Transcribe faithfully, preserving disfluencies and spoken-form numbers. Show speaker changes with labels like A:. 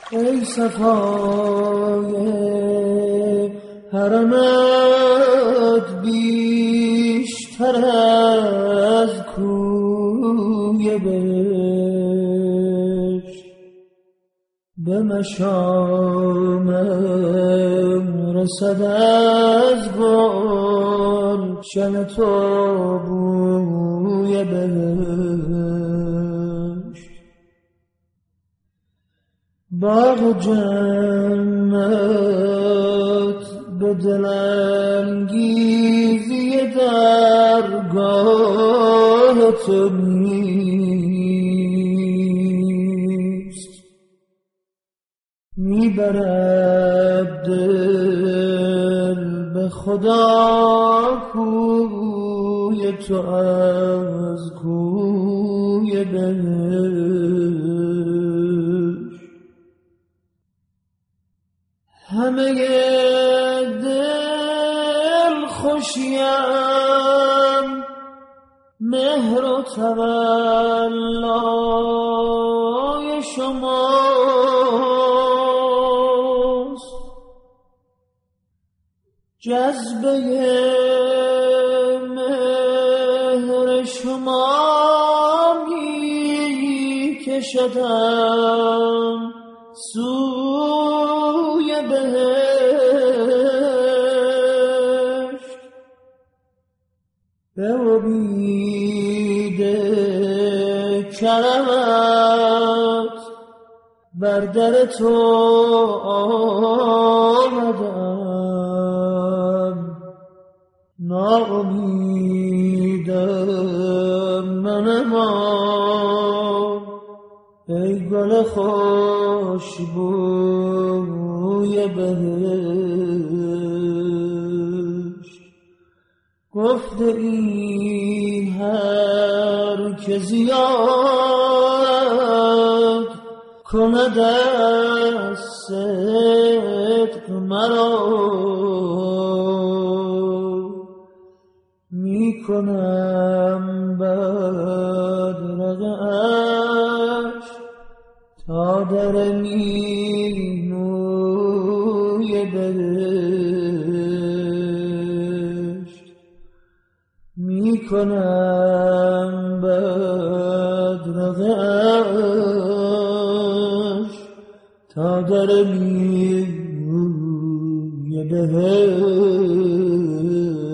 A: ای صفای حرمت بیشتر از کوی بهشت، به مشامم رسد از گلشن تو بوی بهشت. باغ جنت به دلانگیزی درگاه تو نیست، میبرد دل به خدا کوی تو از کوی بهشت. همه دل خوشیم مهر و تولای شماست، جذبه مهر شما می کشدم سوی بهشت. به امید کرمت بر در تو آمدم، ناامیدم من اما ای گل خوشبوی بهشت. گفته ای هر که زیاد کند از صدق مرا، می کنم بدرقه‌اش تا در مینوی بهشت، می کنم بدرقه‌اش تا در مینوی بهشت.